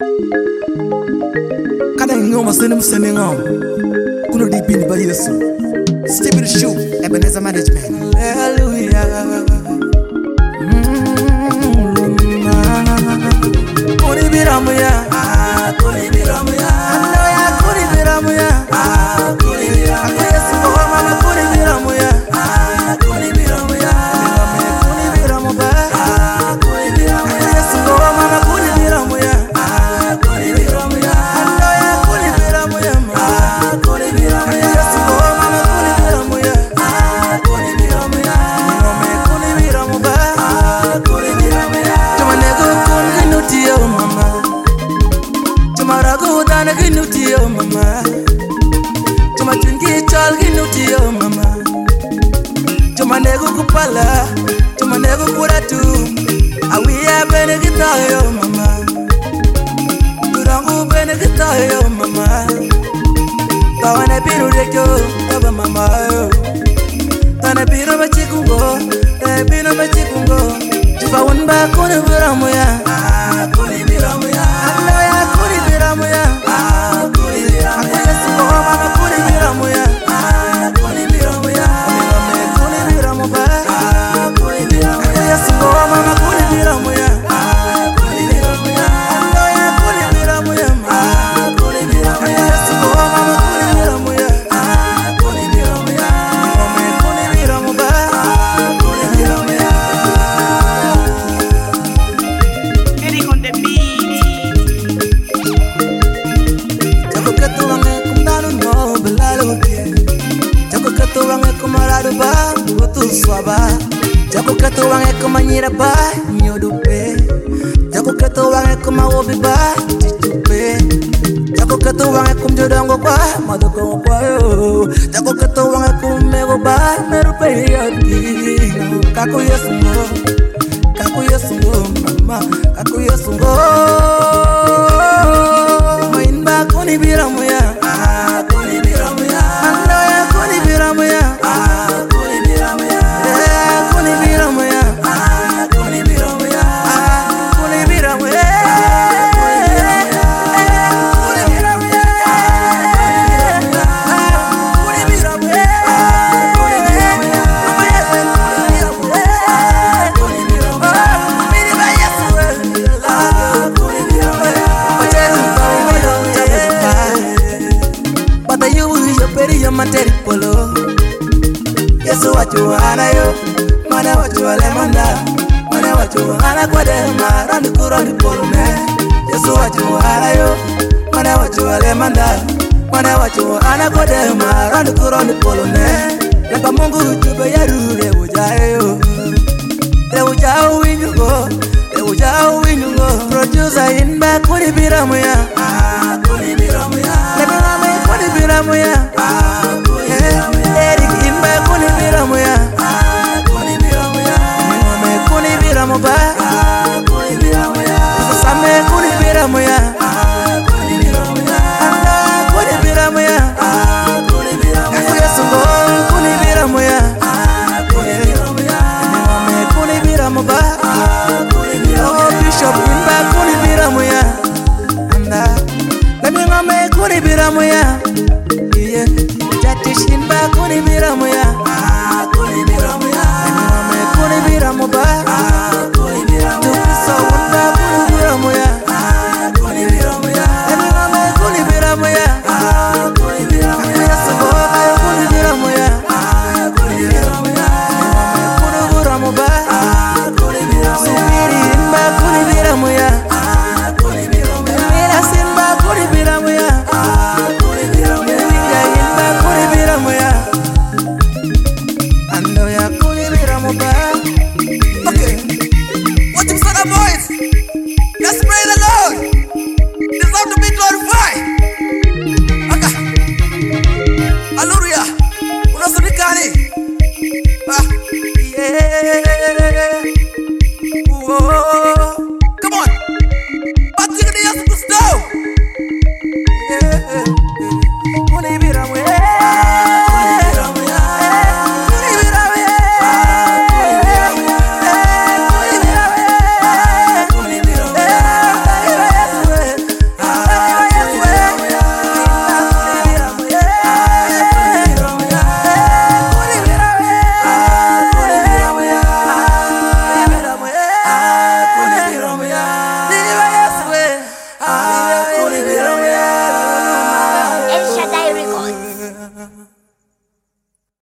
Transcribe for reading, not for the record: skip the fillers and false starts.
Kada ngoma sene ngoma kuno dipini ba Yesu Stephen Shoe Ebenezer Management. Hallelujah. Kuri biramuya kuri biramuya Hallelujah kuri biramuya kuri biramuya Yesu wa mama kuri biramuya kuri biramuya kuri biramuba kuri biramuya Yesu wa mama kuri biramuya kuri biramuya Hallelujah kuri biramuya kuri biramuya Yesu wa mama kuri biramuya kuri biramuya kuri biramuba kuri biramuya Tumanego kun ginuti yo mama Tumarago dana ginuti yo mama Tumatungi chal ginuti yo mama Tumanego kupala Tumanego kuratu Awiya bene gita yo mama Turangu bene gita yo mama Tawane biru rekyo taba mama yo Tane biru bachikungo Biru bachikungo Tufa unba kuni biramuya kuni biramuya Hallelujah kuni biramuya kuni biramuya Yesu wa mama kuni biramuya kuni biramuya kuni biramuba kuni biramuya Yesu wa mama kuni biramuya kuni biramuya Hallelujah kuni biramuya kuni biramuya Yesu wa mama kuni biramuya kuni biramuya kuni biramuba kuni biramuya Getting on the beat. Jago ketuange kumdalu no belalo tie Jago ketuange kumaradu ba Utu swaba Jago ketuange kumanyira ba Nyodupe Jago ketuange kumawobi ba Titupe Jago ketuange kumjodango ba Madoko kwa yo Jago ketuange kumego ba Merupe yadi Kaku Yesu ngo Kaku Yesu ngo mama Kaku Yesu ngo Mainba kuni biramuya kuni biramuya Hallelujah kuni biramuya kuni biramuya kuni biramuya kuni biramuya kuni biramuya kuni biramuya kuni biramuya Materi polo Yesu wachuana yo Mana wachuale manda Mana wachuana kwa dema Randi kurandi polo me Yesu wachuana yo Mana wachuale manda Mana wachuana kwa dema Randi kurandi polo me Yaka mungu chube ya rure ujae yo Re ujao winyugo Re ujao winyugo Producer inba kuni biramuya kuni biramuya Lebilame kuni biramuya Eric imba kuni biramuya kuni biramuya Ngome kuni biramuba kuni biramuya Same kuni biramuya kuni biramuya Anda kuni biramuya kuni biramuya Yesu ngo kuni biramuya kuni biramuya Ngome kuni biramuba kuni biramuya Bishop